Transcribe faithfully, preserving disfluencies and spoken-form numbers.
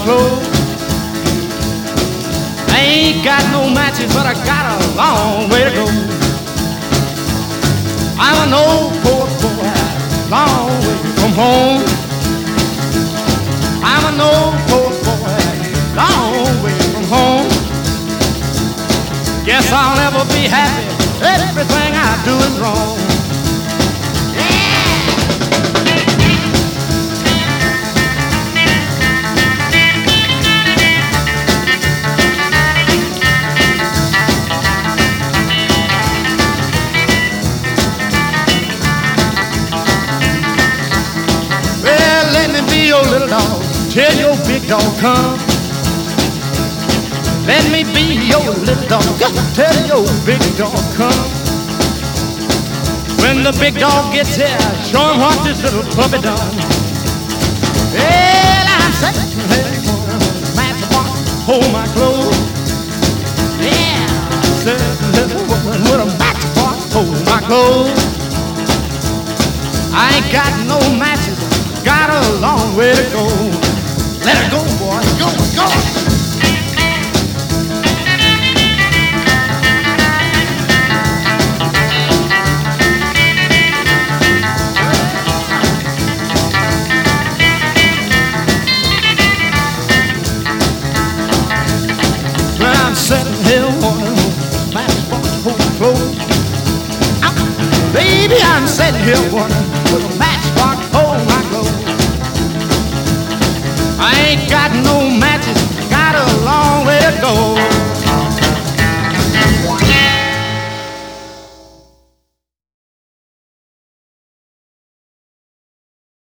clothes. I ain't got no matches, but I got a long way to go. I'm an old poor boy, long way from home. I'm an old poor boy, long way from home. Guess I'll never be happy, everything I do is wrong. Your little dog, tell your big dog come. Let me be your little dog, tell your big dog come. When the big dog gets here, show him what this little puppy done. Well, I'm saying, hey, master boy, hold my clothes. Yeah, certain little woman with a matchbox, hold my clothes. I ain't got no matches, got a long way to go. Let her go, boy, go, go. When I'm sitting here wondering, matchbox hold my clothes. Baby, I'm sitting here wondering, with a matchbox hold my clothes. I ain't got no